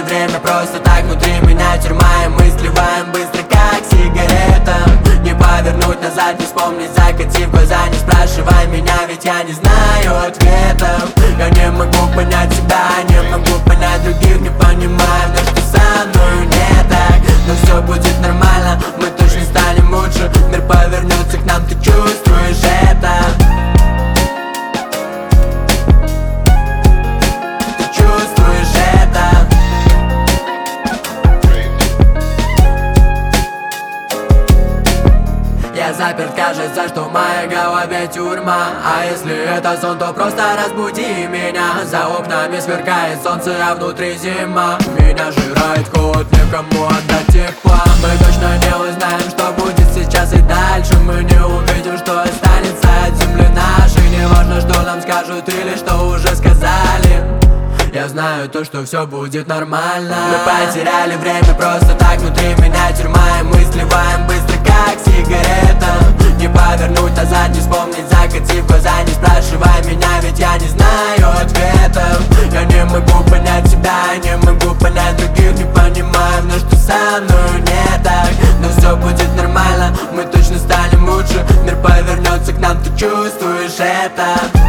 время просто так, внутри меня тюрьма, и мы сливаем быстро, как сигарета. Не повернуть назад, не вспомнить, закатив глаза. Не спрашивай меня, ведь я не знаю ответов. Я не могу понять себя, не могу понять других, не понимаю, но что со мною не так. Но все будет нормально, мы точно станем лучше. Мир повернется к нам, ты чувствуешь это? Ты чувствуешь это? Я заперт, кажется, что в моей голове тюрьма. А если это сон, то просто разбуди меня. За окнами сверкает солнце, а внутри зима. Меня жирает холод, некому отдать тепла. Мы точно не узнаем, что будет сейчас и дальше. Мы не увидим, что останется от земли нашей. Не важно, что нам скажут или что уже сказали. Я знаю то, что все будет нормально. Мы потеряли время просто так, внутри меня тюрьма, и мы сливаем быстро, как сигарета. Не повернуть назад, не вспомнить, закатив глаза. Не спрашивай меня, ведь я не знаю ответов. Я не могу понять себя, не могу понять других, не понимаю, но что со мною не так. Но все будет нормально, мы точно станем лучше. Мир повернется к нам, ты чувствуешь это?